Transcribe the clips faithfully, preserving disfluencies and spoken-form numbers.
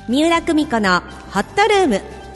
三浦久美子のホットルーム。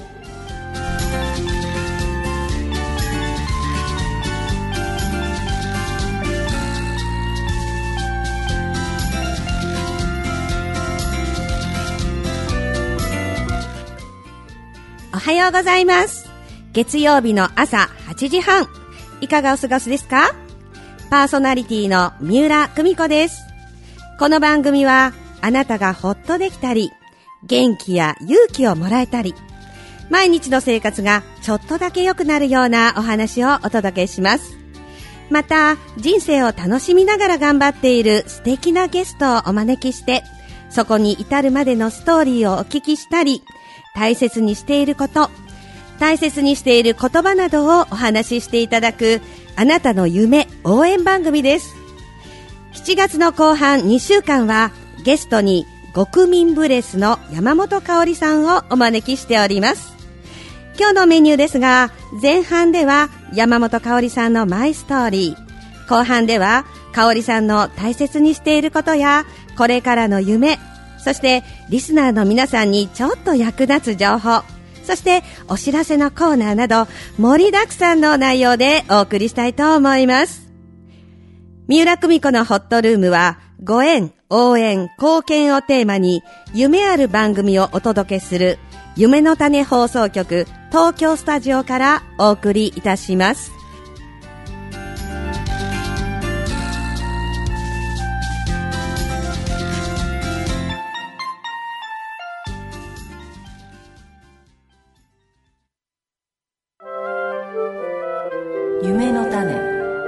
おはようございます。月曜日の朝はちじはん、いかがお過ごしですか？パーソナリティの三浦久美子です。この番組はあなたがほっとできたり、元気や勇気をもらえたり、毎日の生活がちょっとだけ良くなるようなお話をお届けします。また、人生を楽しみながら頑張っている素敵なゲストをお招きして、そこに至るまでのストーリーをお聞きしたり、大切にしていること、大切にしている言葉などをお話ししていただく、あなたの夢応援番組です。しちがつの後半にしゅうかんは、ゲストに国民ブレスの山本香織さんをお招きしております。今日のメニューですが、前半では山本香織さんのマイストーリー、後半では香織さんの大切にしていることやこれからの夢、そしてリスナーの皆さんにちょっと役立つ情報、そしてお知らせのコーナーなど盛りだくさんの内容でお送りしたいと思います。三浦久美子のホットルームは、ご縁、応援、貢献をテーマに夢ある番組をお届けする夢の種放送局東京スタジオからお送りいたします。 夢の種。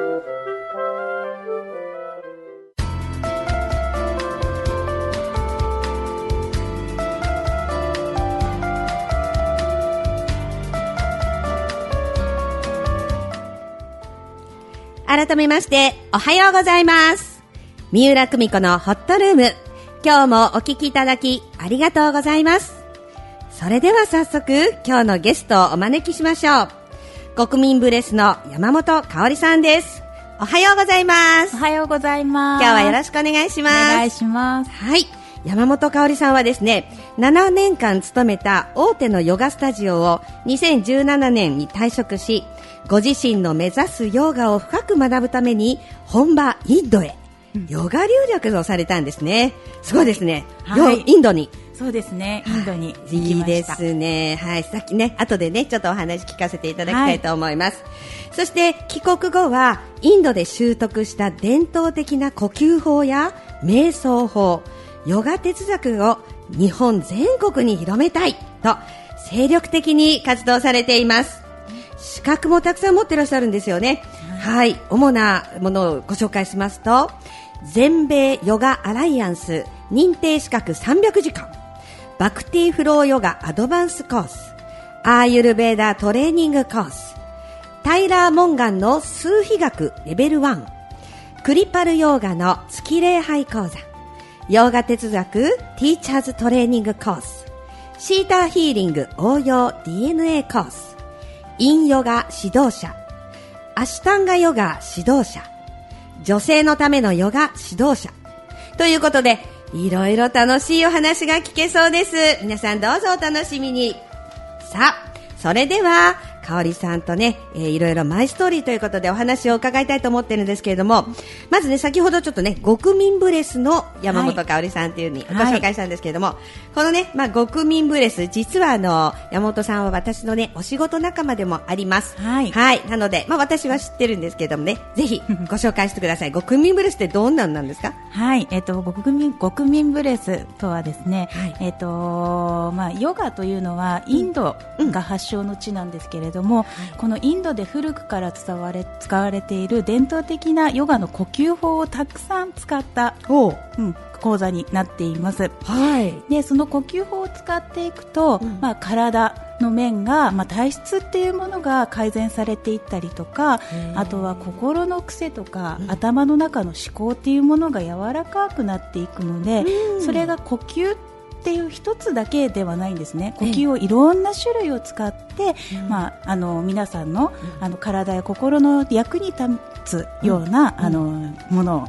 改めましておはようございます。三浦久美子のホットルーム、今日もお聞きいただきありがとうございます。それでは早速今日のゲストをお招きしましょう。国民ブレスの山本香織さんです。おはようございます。 おはようございます。 今日はよろしくお願いします。 お願いします。 はい、山本香織さんはですね、ななねんかん勤めた大手のヨガスタジオをにせんじゅうななねんに退職し、ご自身の目指すヨガを深く学ぶために本場インドへヨガ留学をされたんですね。すごいですね、 はい、 インドに。 そうですね、インドに行きました。 いいですね。はい、さっきね、後でね、ちょっとお話聞かせていただきたいと思います。はい、そして帰国後はインドで習得した伝統的な呼吸法や瞑想法、ヨガ哲学を日本全国に広めたいと精力的に活動されています。資格もたくさん持ってらっしゃるんですよね。はい、はい、主なものをご紹介しますと、全米ヨガアライアンス認定資格さんびゃくじかん、バクティフローヨガアドバンスコース、アーユルベーダトレーニングコース、タイラー・モンガンの数秘学レベルいち、クリパルヨーガの月礼拝講座、ヨガ哲学ティーチャーズトレーニングコース、シーターヒーリング応用 ディーエヌエー コース、インヨガ指導者、アシュタンガヨガ指導者、女性のためのヨガ指導者ということで、いろいろ楽しいお話が聞けそうです。皆さんどうぞお楽しみに。さあ、それでは香織さんとね、えー、いろいろマイストーリーということでお話を伺いたいと思ってるんですけれども、まずね、先ほどちょっとね、国民ブレスの山本香織さんというふうにご紹介したんですけれども、はい、このね、まあ、国民ブレス、実はあの山本さんは私のね、お仕事仲間でもあります。はい、はい、なので、まあ、私は知ってるんですけれどもね、ぜひご紹介してください。国民ブレスってどんなんなんですか？ はい、えっと、国民、国民ブレスとはですね、はい、えっと、まあ、ヨガというのはインドが発祥の地なんですけれども、うんうん、このインドで古くから伝われ使われている伝統的なヨガの呼吸法をたくさん使った、うん、講座になっています。はい、でその呼吸法を使っていくと、うん、まあ、体の面が、まあ、体質っていうものが改善されていったりとか、あとは心の癖とか、うん、頭の中の思考っていうものが柔らかくなっていくので、うん、それが呼吸っていう一つだけではないんですね。呼吸をいろんな種類を使って、うん、まあ、あの皆さんの、うん、あの体や心の役に立つような、うん、あのものを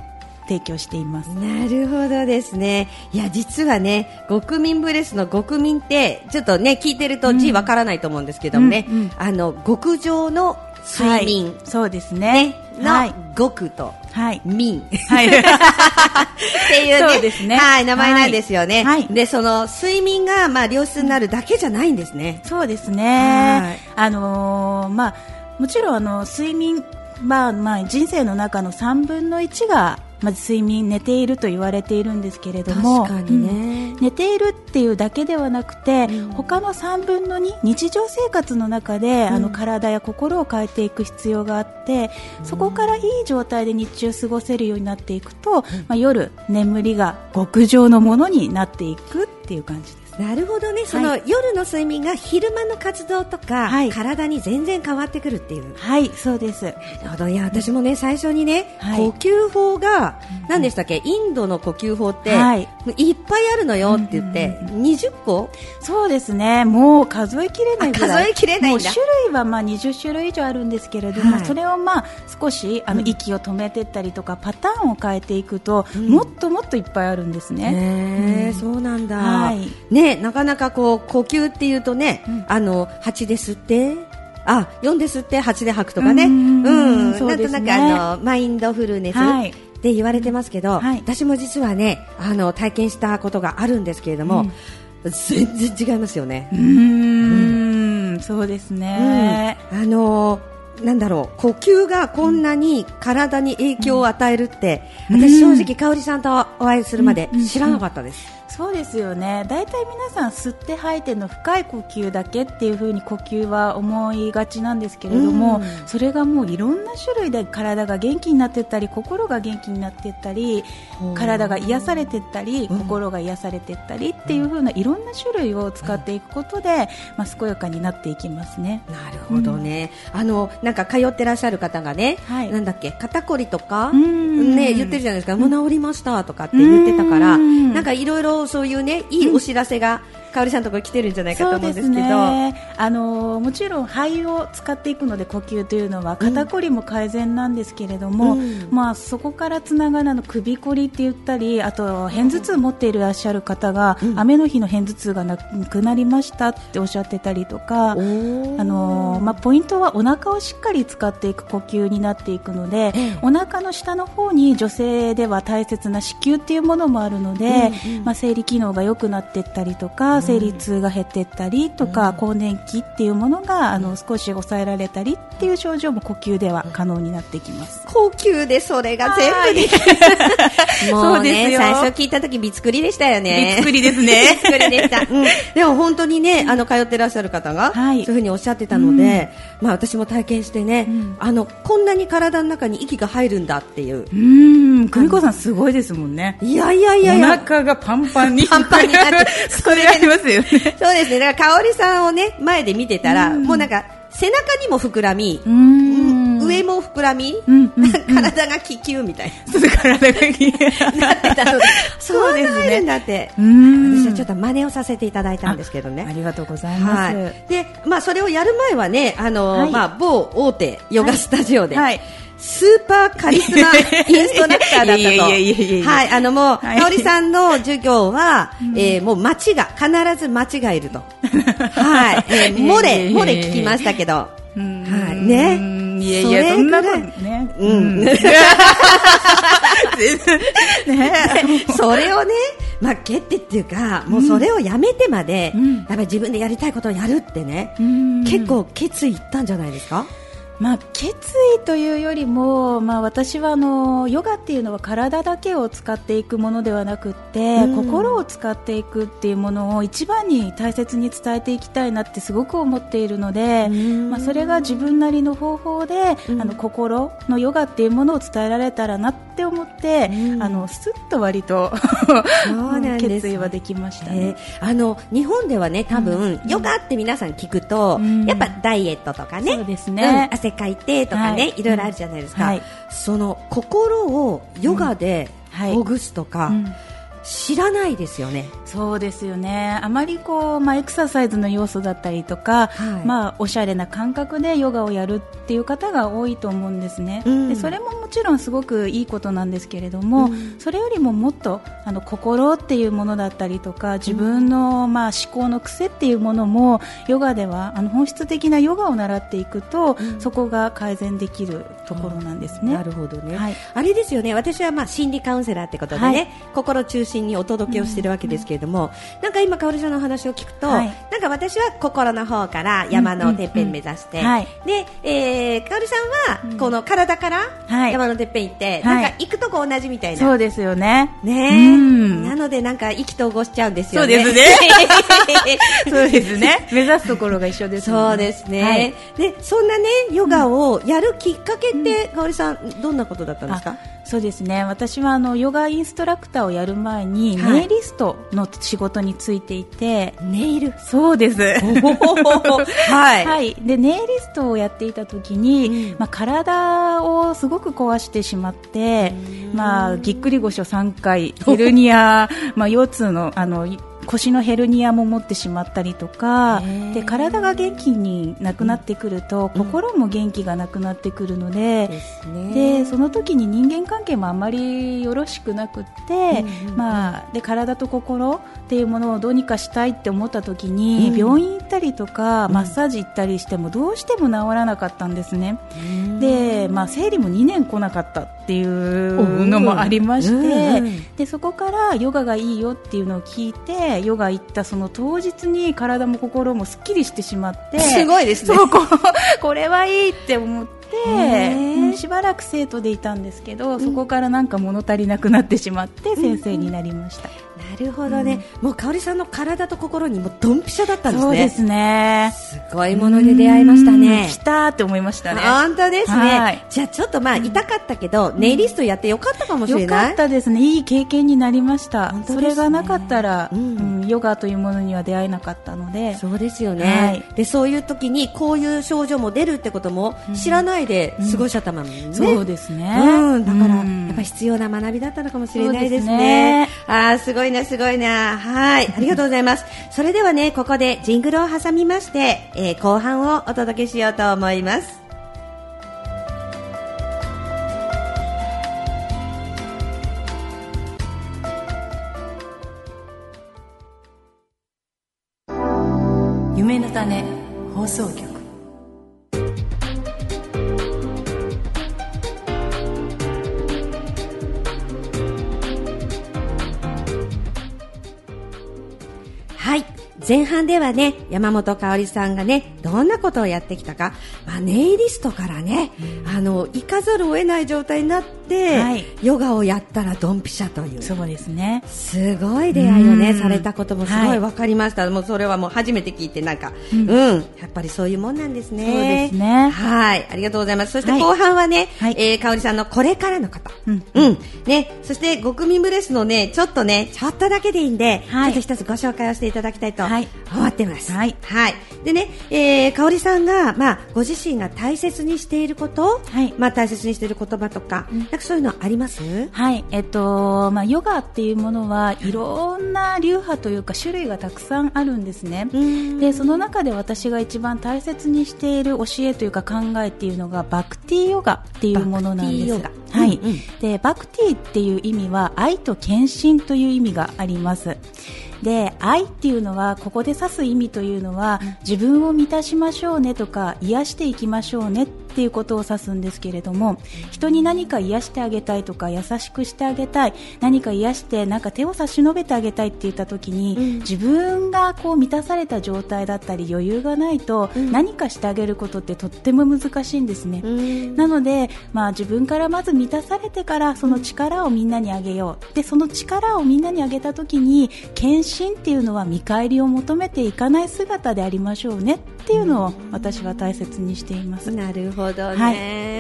提供しています。 なるほどですね。いや実はね、極眠ブレスの極眠ってちょっとね聞いてると字わからないと思うんですけどもね、うんうん、あの極上の睡眠、はい、 そうですね、 ねの極と、 はい、 眠、はい、っていうね、 そうですね、 はい、名前なんですよね、 はい、 でその睡眠がまあ良質になるだけじゃないんですね。 そうですね、はい、あのー、まあもちろんあの睡眠まあまあ人生の中のさんぶんのいちがまず睡眠、寝ていると言われているんですけれども、 確かにね、 うん、寝ているっていうだけではなくて、うん、他のさんぶんのに日常生活の中で、うん、あの体や心を変えていく必要があって、うん、そこからいい状態で日中過ごせるようになっていくと、うん、まあ、夜眠りが極上のものになっていくっていう感じです。 なるほどね、その、はい、夜の睡眠が昼間の活動とか、はい、体に全然変わってくるっていう。 はい、そうです。なるほど。いや私もね最初にね、はい、呼吸法が、うん、何でしたっけ、インドの呼吸法って、はい、いっぱいあるのよって言って、うん、にじゅっこ。 そうですね、もう数えきれないぐらい。 数えきれないんだ。 もう種類はまあにじゅっしゅるい以上あるんですけれども、はい、それをまあ少しあの息を止めていったりとか、うん、パターンを変えていくと、うん、もっともっといっぱいあるんですね。 へー、うん、そうなんだ、はい、ね、なかなかこう呼吸っていうとね、うん、あのはちで吸ってあよんで吸ってはちで吐くとかね、うん、うん、なんとなくあのマインドフルネス、はい、って言われてますけど、はい、私も実はねあの体験したことがあるんですけれども、うん、全然違いますよね。 うーん、うん、そうですね、 うん、あのなんだろう、呼吸がこんなに体に影響を与えるって、うん、私正直香織さんとお会いするまで知らなかったです。 うんうんうん、そうですよね。だいたい皆さん吸って吐いての深い呼吸だけっていう風に呼吸は思いがちなんですけれども、うん、それがもういろんな種類で体が元気になっていったり心が元気になっていったり、体が癒されていったり、うん、心が癒されていったりっていう風ないろんな種類を使っていくことで、まあ、健やかになっていきますね。 なるほどね、うん、あのなんか通ってらっしゃる方がね、はい、なんだっけ肩こりとか、ね、言ってるじゃないですか、もう治りましたとかって言ってたから、なんかいろいろそういうねいいお知らせが、うん、香織さんのところに来てるんじゃないかと思うんですけど、そうですね、 あのもちろん肺を使っていくので呼吸というのは肩こりも改善なんですけれども、うん、まあ、そこからつながるの首こりって言ったり、あと片頭痛持っていらっしゃる方が、うん、雨の日の片頭痛がなくなりましたっておっしゃってたりとか、あの、まあ、ポイントはお腹をしっかり使っていく呼吸になっていくので、うん、お腹の下の方に女性では大切な子宮っていうものもあるので、うんうん、まあ、生理機能が良くなっていったりとか、うん、生理痛が減っていったりとか、うん、更年期っていうものがあの少し抑えられたりっていう症状も呼吸では可能になってきます。 呼吸でそれが全部できるもうね、最初聞いた時びっくりでしたよね。 びっくりですね。 びっくりでした、うん、でも本当にね、あの通ってらっしゃる方が、はい、そういうふうにおっしゃってたので、うん、まあ、私も体験してね、うん、あのこんなに体の中に息が入るんだっていう、 うん、久美子さんすごいですもんね。 いやいやいやいや、 お腹がパンパンにパンパンになってそれありますよね。 そうですね、だから香織さんをね前で見てたら、うん、もうなんか背中にも膨らみ、 うん、 上も膨らみ、 うんうん、 体が気球みたいな体が気球なってたので、そうですね、入るんだって、 うん、 私はちょっと真似をさせていただいたんですけどね。 あ, ありがとうございます、はい、 で、まあ、それをやる前はね、あの、はい、まあ、某大手ヨガスタジオで、はいはい、スーパーカリスマインストラクターだったと。いやいやいやいや、はい、あのもう、はい、香織さんの授業は、うん、えー、もう間違が必ず間違えると。はい、えー、漏れ漏れ聞きましたけど、はい、ね。 いやいや、そんなことね。うん。ね、 それをね、まあ、蹴ってっていうか、もうそれをやめてまで、うん、やっぱり自分でやりたいことをやるってね、うん、結構決意いったんじゃないですか？ まあ、決意というよりも、まあ、私はあのヨガっていうのは体だけを使っていくものではなくって、うん、心を使っていくっていうものを一番に大切に伝えていきたいなってすごく思っているので、うん、まあ、それが自分なりの方法で、うん、あの心のヨガっていうものを伝えられたらなって思って、うん、あのスッと割と決意はできましたね。 えー、あの日本ではね、多分、うん、ヨガって皆さん聞くと、うん、やっぱダイエットとかね、 そうですね、 うん、汗かいてとかね、はい、いろいろあるじゃないですか、はい、その心をヨガでほぐすとか、うんうん、 知らないですよね。 そうですよね。あまりこう、まあ、エクササイズの要素だったりとか、はい、まあ、おしゃれな感覚でヨガをやるっていう方が多いと思うんですね、うん、でそれももちろんすごくいいことなんですけれども、うん、それよりももっとあの心っていうものだったりとか自分の、まあ、思考の癖っていうものもヨガではあの本質的なヨガを習っていくと、うん、そこが改善できるところなんですね、 うん、なるほどね、はい、あれですよね。私はまあ心理カウンセラーってことでね、はい、心中心にお届けをしているわけですけれども、うん、なんか今かおりちゃんのお話を聞くと、はい、なんか私は心の方から山のてっぺん目指して、うんうんうんはい、で、えー、かおりさんはこの体から山のてっぺん行って、はい、なんか行くとこ同じみたいな、 そうですよね。 ね、うん、なのでなんか意気投合しちゃうんですよね。 そうですねそうですね。目指すところが一緒ですね。 そうですね、はい、でそんなねヨガをやるきっかけって、うん、かおりさんどんなことだったんですか？ そうですね。私はあのヨガインストラクターをやる前に、はい、ネイリストの仕事についていて、 ネイル、 そうですはい、 はい、でネイリストをやっていた時に、うん、まあ、体をすごく壊してしまって、まあ、ぎっくり腰をさんかい、ヘルニア、まあ、腰痛のあの腰のヘルニアも持ってしまったりとかで、体が元気になくなってくると、うん、心も元気がなくなってくるので、うん、でその時に人間関係もあまりよろしくなくって、うん、まあ、で体と心っていうものをどうにかしたいって思った時に、うん、病院行ったりとか、うん、マッサージ行ったりしてもどうしても治らなかったんですね、うん、で、まあ、生理もにねん来なかったっていうのもありまして、うん、でそこからヨガがいいよっていうのを聞いてヨガ行ったその当日に体も心もすっきりしてしまって、 すごいですね。 そう こ, これはいいって思って、しばらく生徒でいたんですけど、そこからなんか物足りなくなってしまって先生になりました、 うんうん、なるほどね、うん、もうかおりさんの体と心にもドンピシャだったんですね。 そうですね。 すごいものに出会いましたね。 来たって思いましたね。 本当ですね、はい、じゃあちょっとまあ痛かったけど、うん、ネイリストやってよかったかもしれない。 よかったですね。いい経験になりました、ね、それがなかったら、うんうん、ヨガというものには出会えなかったので。 そうですよね、はい、でそういう時にこういう症状も出るってことも知らないで過ごしちゃったもんね、うん、 そうですね、 うん、だからやっぱ必要な学びだったのかもしれないですね。そうですね。あー、すごいなすごいな。はい、ありがとうございますそれではね、ここでジングルを挟みまして、えー、後半をお届けしようと思います。 夢の種放送局。 はい、前半ではね、山本香織さんがね、どんなことをやってきたか、まあ、ネイリストからね、うん、あの行かざるを得ない状態になって、はい、ヨガをやったらドンピシャという。 そうですね。 すごい出会いをね、されたこともすごい分かりました、はい、もうそれはもう初めて聞いてなんか、うん、うん、やっぱりそういうもんなんですね。 そうですね。 はい、ありがとうございます。そして後半はね、はい、えー、香織さんのこれからの方、うん、うん、ね、そして極民ブレスのね、ちょっとね、ちょっとだけでいいんで、はい、ちょっと一つご紹介をしていただきたいと思ってます。はい、はい、でね、えー、香織さんが、まあ、ご自身が大切にしていること、はい、まあ、大切にしている言葉とか、うん、なんかそういうのあります？ はい、えっとまあ、ヨガっていうものはいろんな流派というか種類がたくさんあるんですね。でその中で私が一番大切にしている教えというか考えっていうのがバクティヨガっていうものなんです。はい、うんうん、でバクティっていう意味は愛と献身という意味があります。で愛っていうのはここで指す意味というのは、うん、自分を満たしましょうねとか癒していきましょうねっていうことを指すんですけれども、人に何か癒してあげたいとか優しくしてあげたい、何か癒してなんか手を差し伸べてあげたいって言った時に、うん、自分がこう満たされた状態だったり余裕がないと、うん、何かしてあげることってとっても難しいんですね、うん、なので、まあ、自分からまず満たされてからその力をみんなにあげよう。でその力をみんなにあげた時に献身っていうのは見返りを求めていかない姿でありましょうねっていうのを私は大切にしています。 なるほどね、はい、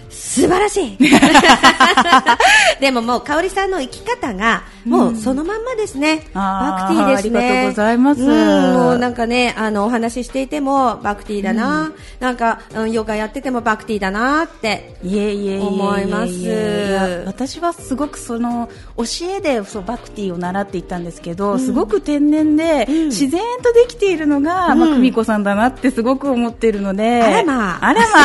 素晴らしいでももう香織さんの生き方がもうそのまんまですね、うん、バクティですね。 ありがとうございます、うん、 もうなんかねあのお話ししていてもバクティだな、うん、なんか、うん、ヨガやっててもバクティだなって思います。 いえいや私はすごくその教えでそうバクティを習っていったんですけど、うん、すごく天然で、うん、自然とできているのが、うんまあ、久美子さんだなってすごく思っているので、 あらまああらま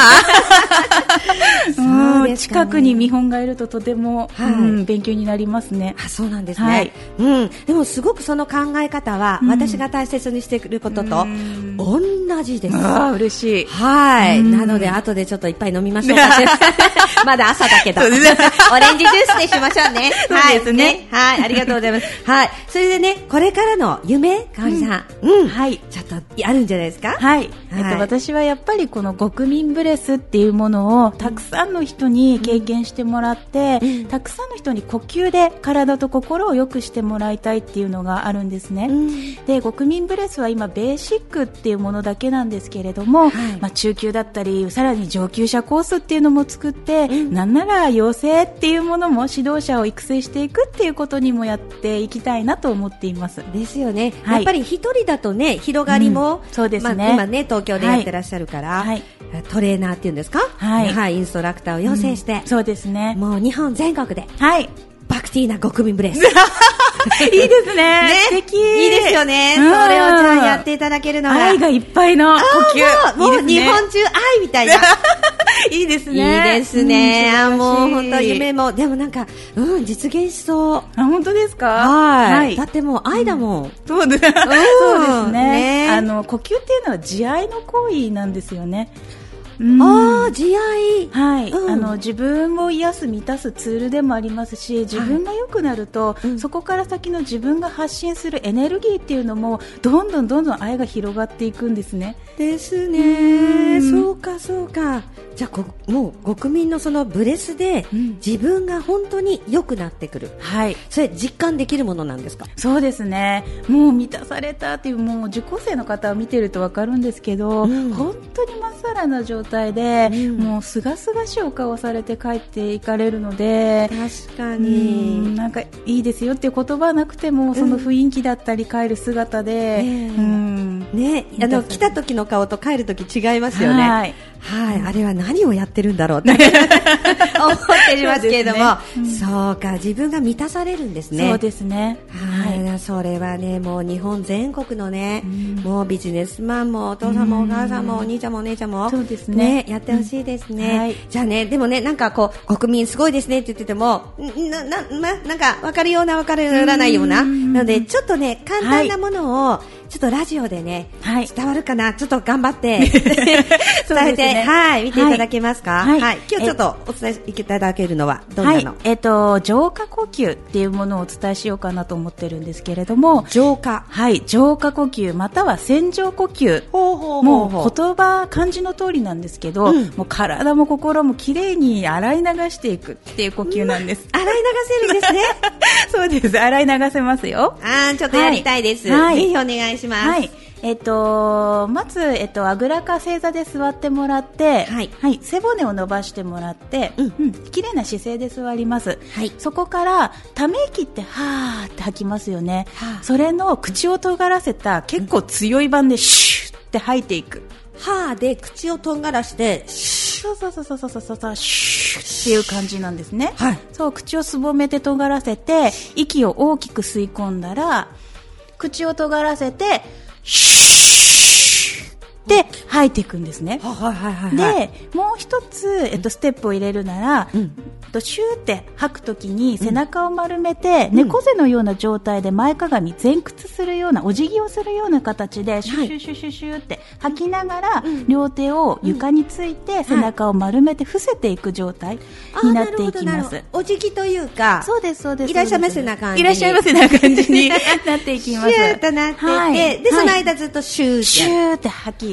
あもう近くに見本がいるととても、はいうん、勉強になりますね。 あそうなんですね、はいうん、でもすごくその考え方は、うん、私が大切にしていることと同じです。 あ嬉しい。 はいなので後でちょっといっぱい飲みましょうかまだ朝だけどオレンジジュースでしましょうねはいですね、 ね、はいありがとうございますはいそれでねこれからの夢香織さん、うんうん、はいちょっとあるんじゃないですか。 はい、はいえっと、私はやっぱりこの極眠ブレスっていうものをたくさんの人に経験してもらって、うん、たくさんの人に呼吸で体と心を良くしてもらいたいっていうのがあるんですね、うん、で極眠ブレスは今ベーシックっていうものだけなんですけれども、はいまあ、中級だったりさらに上級者コースっていうのも作って、うん、なんなら養成っていうものも指導者を育成していくっていうことにもやっていきたいなと思っています。 ですよね、はい、やっぱり一人だとね広がりも、うん、 そうですね、 まあ、今ね東京でやってらっしゃるから、はい、トレーナーっていうんですか、はいはい、インストラクターを養成して、 うん、そうですねもう日本全国で、 はい、 バクティーな極眠ブレスいいですね。ね素敵いいですよね、うん、それをじゃあやっていただけるのが愛がいっぱいの呼吸もう、もう日本中愛みたいないいですねいいですね、うん、もう本当夢もでもなんか、うん、実現しそう。 あ本当ですか。 はい、 はい、 だってもう愛だもん、うん、 そうです、うん、そうですね、ねあの呼吸っていうのは慈愛の行為なんですよね。うん、 あー慈愛、 はいうん、 あの自分を癒す満たすツールでもありますし自分が良くなると、はい、そこから先の自分が発信するエネルギーっていうのもどんどんどんどん愛が広がっていくんですね。 ですね、うそうかそうか。じゃあこもう国民のそのブレスで、うん、自分が本当に良くなってくる、はい、それ実感できるものなんですか。 そうですねもう満たされたっていうもう受講生の方を見てると分かるんですけど、うん、本当にまっさらな状態で、うん、もうすがすがしいお顔をされて帰っていかれるので確かに、 うん、なんかいいですよっていう言葉はなくてもその雰囲気だったり帰る姿で、うんうんね、あの来た時の顔と帰る時違いますよね。はい、はい、あれは何をやってるんだろうって思っていますけれども そう、ねうん、そうか自分が満たされるんですね。 そうですね、 はい、はい、それはねもう日本全国のね、うん、もうビジネスマンもお父さんもお母さんもお兄ちゃんもお姉ちゃんもそうですね、 ねやってほしいですね、 うんはい、 じゃあねでもねなんかこう国民すごいですねって言っててもななななんか分かるような分からないようななのでちょっとね簡単なものを、はいちょっとラジオでね、はい、伝わるかなちょっと頑張って伝えて、ね、はい見ていただけますか。はい、はい、今日ちょっとお伝えいただけるのはどんなの、はいえー、と浄化呼吸っていうものをお伝えしようかなと思ってるんですけれども浄化はい浄化呼吸または洗浄呼吸ほうほうほうほうもう言葉漢字の通りなんですけど、うん、もう体も心もきれいに洗い流していくっていう呼吸なんです、 うん、洗い流せるんですねそうです洗い流せますよ。 あちょっとやりたいです、はい、ぜひお願いします。 はいえっと、まず、えっと、あぐらか正座で座ってもらって、はいはい、背骨を伸ばしてもらって、うんうん、綺麗な姿勢で座ります、はい、そこからため息ってはーって吐きますよね、はあ、それの口を尖らせた結構強い版でシューって吐いていく。 はーで口をとんがらしてシューそうそうそうそうそうそうそうシューっていう感じなんですね、はい、そう口をすぼめて尖らせて息を大きく吸い込んだら口を尖らせてシューって吐いていくんですね。 はいはいはいはい、 でもう一つ、えっと、ステップを入れるなら、うん、シューって吐くときに背中を丸めて、うん、猫背のような状態で前かがみ前屈するようなお辞儀をするような形でシュシュシュシュシュって吐きながら、うん、両手を床について背中を丸めて伏せていく状態になっていきます。はい、 お辞儀というかそうですそうですいらっしゃいませな感じいらっしゃいませな感じになっていきます。 シューとなってて、はい、で、はい、その間ずっとシューってシューって吐き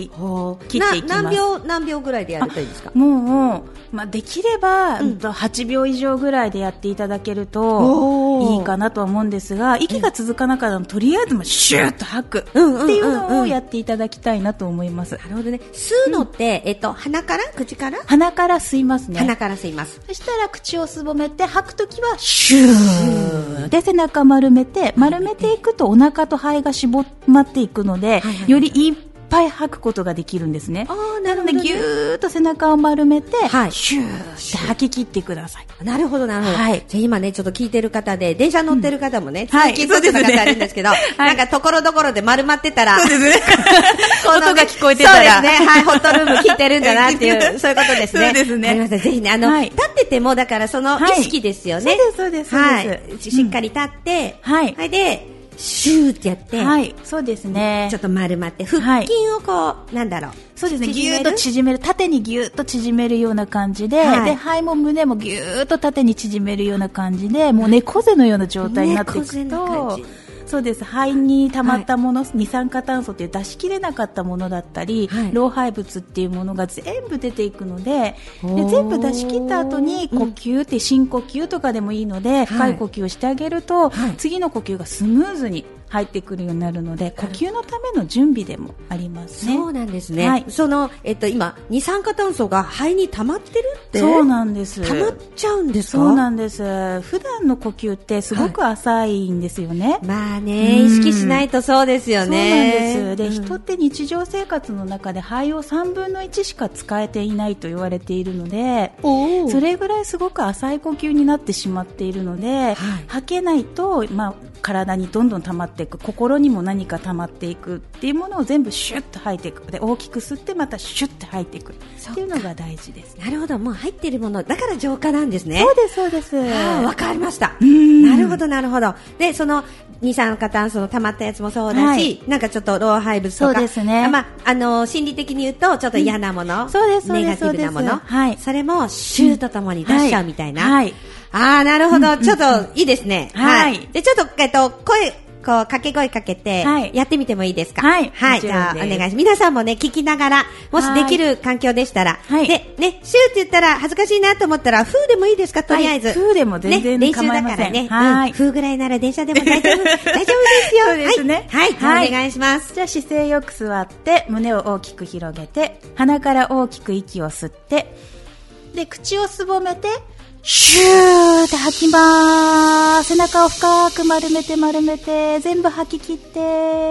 切っていきます。 何秒何秒ぐらいでやるといいですか？ もう、まあ、できれば、うん、はちびょう以上ぐらいでやっていただけるといいかなとは思うんですが、息が続かなかったらとりあえずもシューッと吐くっていうのをやっていただきたいなと思います。 なるほどね。吸うのって、うん、えっと、鼻から口から鼻から吸いますね。 鼻から吸います。 そしたら口をすぼめて吐くときはシューで背中丸めて丸めていくとお腹と肺が絞まっていくので、はいはいはい、よりいっぱい吐くことができるんですね。 あー、なるほどね。 なのでぎゅーっと背中を丸めて、 はい、 シューって吐き切ってください。 なるほどなるほど、 はい、 じゃあ今ねちょっと聞いてる方で電車乗ってる方もね、うん、通勤途中の方あるんですけど、はい、なんかところどころで丸まってたら、 そうですね、音が聞こえてたら、 そうですね、はい、ホットルーム聞いてるんだなっていうそういうことですね。 そうですね。 ありました。ぜひね、あの、はい、立っててもだからその意識ですよね。 はい、そうですそうですそうです、 はい、しっかり立って、うん、はい、はい、でシューってやって、 はい、そうですね。 ちょっと丸まって腹筋をこう、はい、なんだろう、 そうですね、ぎゅーっと縮める、縦にぎゅーっと縮めるような感じで、はい、で肺も胸もぎゅーっと縦に縮めるような感じで、もう猫背のような状態になっていくと、そうです、肺に溜まったもの、はい、二酸化炭素っていう出し切れなかったものだったり、はい、老廃物っていうものが全部出ていくので、で全部出し切った後に呼吸って深呼吸とかでもいいので、うん、深い呼吸をしてあげると、はい、次の呼吸がスムーズに入ってくるようになるので、呼吸のための準備でもありますね。 そうなんですね。はい、その、えっと、今二酸化炭素が肺に溜まってるって。 そうなんです。 溜まっちゃうんですか？ そうなんです。普段の呼吸ってすごく浅いんですよね。はい、 まあね、意識しないとそうですよね。 そうなんです。で、人って日常生活の中で肺をさんぶんのいちしか使えていないと言われているので、それぐらいすごく浅い呼吸になってしまっているので、はい、吐けないと、まあ、体にどんどん溜まっていく、心にも何か溜まっていくっていうものを全部シュッと吐いていく、で大きく吸ってまたシュッと吐いていくっていうのが大事です。 なるほど、もう入っているものだから浄化なんですね。 そうですそうです。 あ、わかりました。なるほどなるほど。でその二酸化炭素の溜まったやつもそうだし、はい、なんかちょっと老廃物とか、 そうですね、 まあ、あの心理的に言うとちょっと嫌なもの、うん、そうですそうです、ネガティブなもの、はい、それもシューとともに出しちゃうみたいな、はいはい、ああ、なるほど、うんうんうん、ちょっといいですね。はい、はい、でちょっと、えっと、声こう掛け声かけてやってみてもいいですか？ はい、 はい、じゃあお願いします。皆さんもね聞きながら、もしできる環境でしたら、はい、でね、シューって言ったら恥ずかしいなと思ったらフーでもいいですか？とりあえず、はい、 フーでも全然ね、 構いません。 練習だからね、 はい、 うん、フーぐらいなら電車でも大丈夫大丈夫ですよ。 そうですね。 はい、はい、お願いします。 じゃあ姿勢よく座って胸を大きく広げて、鼻から大きく息を吸って、で口をすぼめてシューって吐きまーす。背中を深く丸めて丸めて全部吐き切って、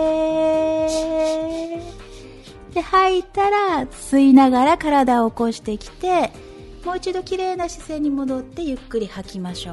で吐いたら吸いながら体を起こしてきて、もう一度きれいな姿勢に戻ってゆっくり吐きましょう。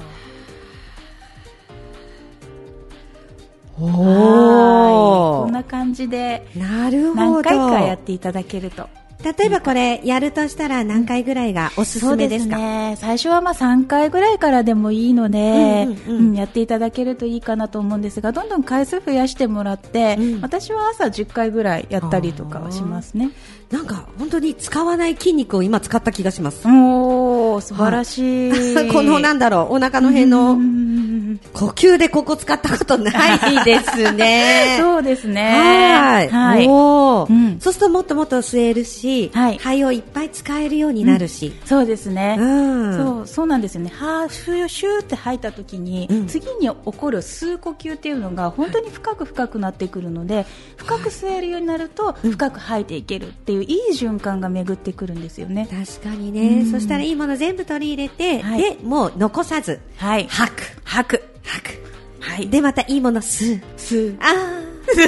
おー、 こんな感じでなるほど、 何回かやっていただけると。 例えばこれやるとしたら何回ぐらいがおすすめですか？ そうですね、最初はまあさんかいぐらいからでもいいので、うんうんうんうん、やっていただけるといいかなと思うんですが、どんどん回数増やしてもらって、うん、私は朝じゅっかいぐらいやったりとかはしますね。 なんか本当に使わない筋肉を今使った気がします。 おー、素晴らしい、 はい、このなんだろう、お腹の辺の呼吸でここ使ったことないですね。 そうですね。 はい、はい、おー、うん、そうするともっともっと吸えるし、 はい、 肺をいっぱい使えるようになるし、 うん、そうですね、 うん、 そうそうなんですよね。はーシューシューって吐いた時に、うん、次に起こる吸う呼吸っていうのが本当に深く深くなってくるので、はい、深く吸えるようになると深く吐いていけるっていういい循環が巡ってくるんですよね。 確かにね、うん、そしたらいいもの全部取り入れて、はい、でもう残さず、はい、吐く吐く吐く、はい、でまたいいもの吸う吸う、 あ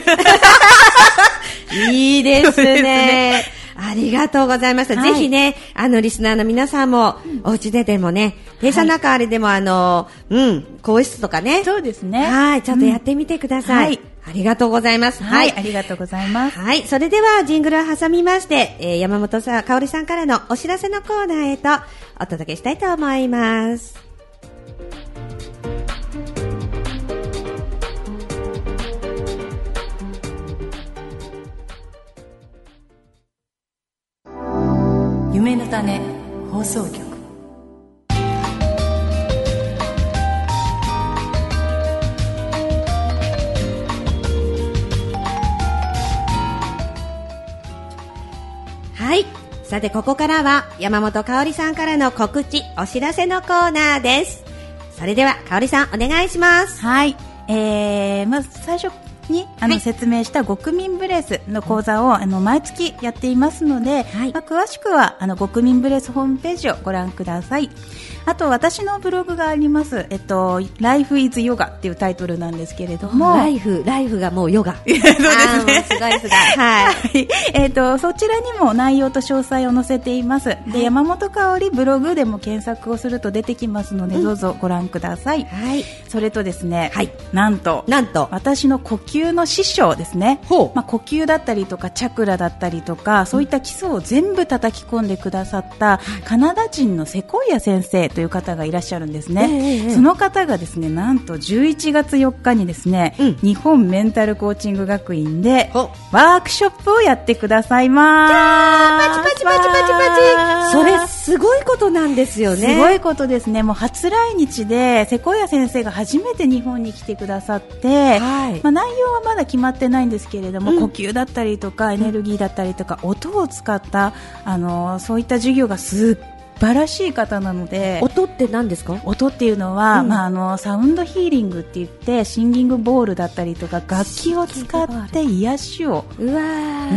いいですね。ありがとうございました。はい、ぜひね、あのリスナーの皆さんも、うん、お家ででもね、電車の中あれでも、はい、あの、うん、更衣室とかね、 そうですね、 はい、ちょっとやってみてください。うん、はい、ありがとうございます。 はい、はい、ありがとうございます。 はい、それではジングルを挟みまして、えー、山本さん、香織さんからのお知らせのコーナーへとお届けしたいと思います。 夢の種放送局。 さてここからは山本香織さんからの告知お知らせのコーナーです。それでは香織さんお願いします。 はい、えー、まず最初にあの、はい、説明した極民ブレスの講座をあの毎月やっていますので、はい、まあ、詳しくはあの極民ブレスホームページをご覧ください。あと私のブログがあります、えっと、Life is Yoga っていうタイトルなんですけれども、 ライフ、ライフがもうヨガ。 そうですね。 すごいすごい。はい。 えっと、そちらにも内容と詳細を載せています。で、山本香織ブログでも検索をすると出てきますので、うん、どうぞご覧ください。はい。それとですね、はい、なんと、 なんと、 私の呼吸の師匠ですね。ほう。まあ、呼吸だったりとか、チャクラだったりとか、そういった基礎を全部叩き込んでくださった、カナダ人のセコイア先生という方がいらっしゃるんですね、えー、その方がですねなんとじゅういちがつよっかにですね、うん、日本メンタルコーチング学院でワークショップをやってくださいます。 パチパチパチパチパチ、それすごいことなんですよね。 すごいことですね。もう初来日でセコイア先生が初めて日本に来てくださって、はい、まあ、内容はまだ決まってないんですけれども、うん、呼吸だったりとかエネルギーだったりとか音を使ったあのそういった授業がすっ素晴らしい方なので。 音って何ですか？ 音っていうのは、うん、まあ、あのサウンドヒーリングって言ってシンギングボールだったりとか楽器を使って癒しをうわー、うん、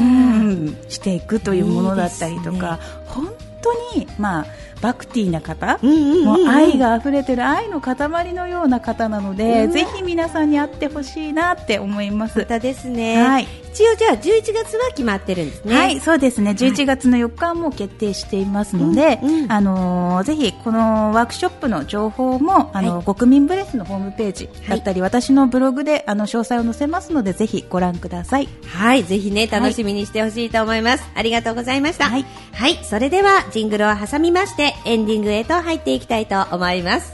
していくというものだったりとか、いいですね、本当に、まあ、バクティーな方、うんうんうんうん、もう愛があふれてる愛の塊のような方なので、ぜひ皆さんに会ってほしいなって思います。 方ですね、はい、一応じゃあじゅういちがつは決まってるんですね。 はい、そうですね。じゅういちがつのよっかはもう決定していますので、はい、うんうん、あのー、ぜひこのワークショップの情報もあの、はい、国民ブレスのホームページだったり、はい、私のブログであの詳細を載せますのでぜひご覧ください。 はい、ぜひね楽しみにしてほしいと思います、はい、ありがとうございました。はい、はい、それではジングルを挟みましてエンディングへと入っていきたいと思います。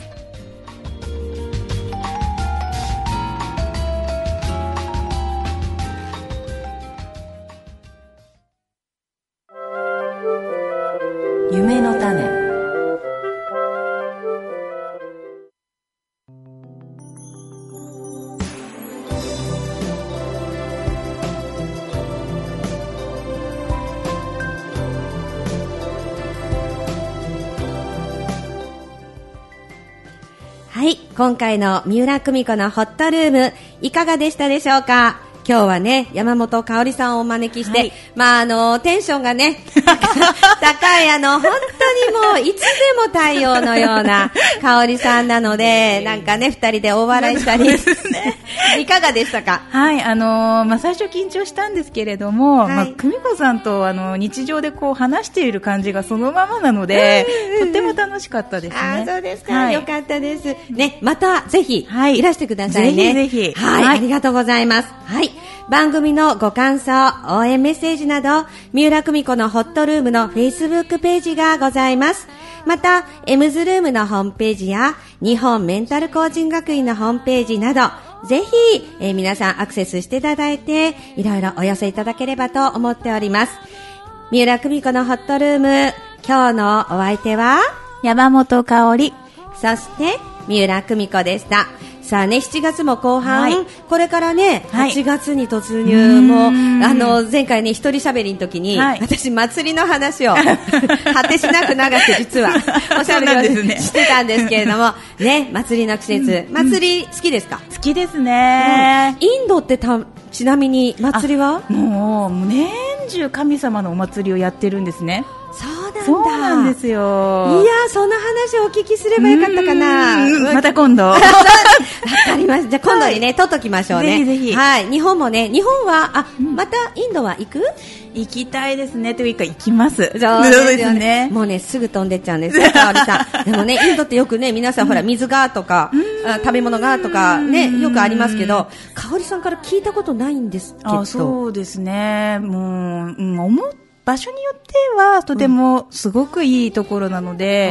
夢の種。 はい、今回の三浦久美子のホットルームいかがでしたでしょうか。今日はね山本香織さんをお招きして、はい、まああのテンションがね高いあの本当にもういつでも太陽のような香織さんなのでなんかね二人で大笑いしたりいかがでしたか。 はい、あのー、まあ最初緊張したんですけれども、はい、まあ久美子さんとあの日常でこう話している感じがそのままなので、とっても楽しかったですね。 あ、そうですか、はい、よかったですね。またぜひいらしてくださいね。 ぜひぜひ、 はい、はい、ありがとうございます。はい、番組のご感想、応援メッセージなど、三浦久美子のホットルームの Facebook ページがございます。また、エムズルームのホームページや、日本メンタルコーチング学院のホームページなど、ぜひ、えー、皆さんアクセスしていただいて、いろいろお寄せいただければと思っております。三浦久美子のホットルーム、今日のお相手は、 山本香織、 そして、三浦久美子でした。さあね、しちがつも後半、はい、これからね、はちがつに突入、はい、もう、あの、前回ね、一人喋りの時に、はい、私、祭りの話を、果てしなく流して、実は、おしゃべりを、ね、してたんですけれども、ね、祭りの季節、祭り好きですか？ 好きですね。 うん、インドってた、ちなみに、祭りはもう、年中神様のお祭りをやってるんですね。 そうなんだ。 そうなんですよ。 いやー、その話をお聞きすればよかったかな。 また今度。わかります。じゃあ今度にね、はい、撮っときましょうね。 ぜひぜひ。 はい。日本もね、日本は、あ、うん、またインドは行く？ 行きたいですね。というか行きます。 そうですね。もうね、すぐ飛んでっちゃうんですよ、香織さん。でもね、インドってよくね、皆さん、うん、ほら、水がとか、食べ物がとか、ね、よくありますけど、香織さんから聞いたことないんですけど。 あ、そうですね。もう、うん、思っ場所によってはとてもすごくいいところなので、うん、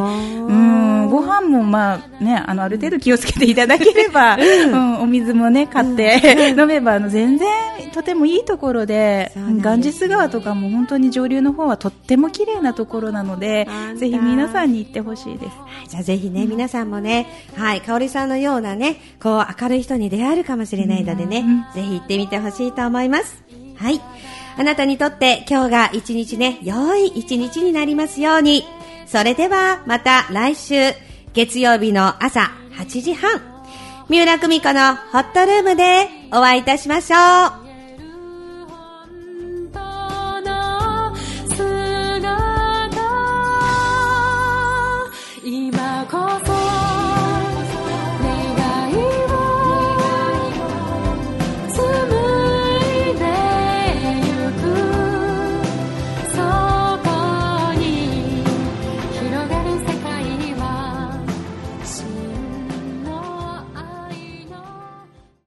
うんご飯もまあね、あのある程度気をつけていただければ、うんうん、お水もね買って、うん、飲めばあの全然とてもいいところで、ガンジス川とかも本当に上流の方はとっても綺麗なところなので、ぜひ皆さんに行ってほしいです。 じゃあぜひね、うん、皆さんもね、はい、香織さんのようなね、こう明るい人に出会えるかもしれないのでね、うんうん、ぜひ行ってみてほしいと思います。はい。 あなたにとって今日が一日ね、良い一日になりますように。それではまた来週月曜日の朝はちじはん、三浦久美子のホットルームでお会いいたしましょう。